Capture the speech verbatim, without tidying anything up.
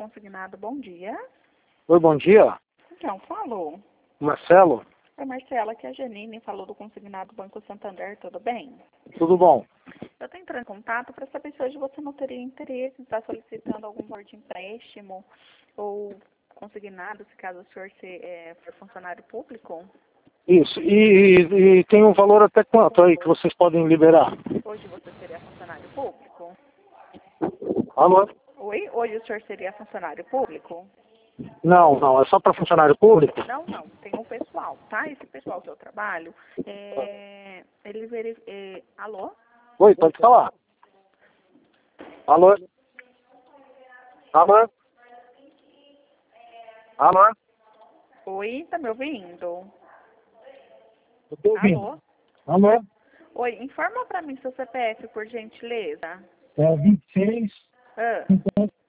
Consignado, bom dia. Oi, bom dia. Então, falou. Marcelo, Oi, Marcela, aqui é a Janine, falou do Consignado Banco Santander, tudo bem? tudo bom? Eu estou entrando em contato para saber se hoje você não teria interesse em estar solicitando algum valor de empréstimo ou consignado, se caso o senhor se, é, for funcionário público. Isso. E, e- e tem um valor até quanto aí que vocês podem liberar? Hoje você seria funcionário público? Alô? Oi? Hoje o senhor seria funcionário público? Não, não. É só para funcionário público? Não, não. Tem um pessoal, tá? Esse pessoal que eu trabalho, é, ele verifica... É, alô? Oi, pode falar. Alô? Alô? Alô? Oi, tá me ouvindo? Eu tô ouvindo. Alô? Alô? Oi, informa pra mim seu C P F, por gentileza. É vinte e seis, Ah, cinquenta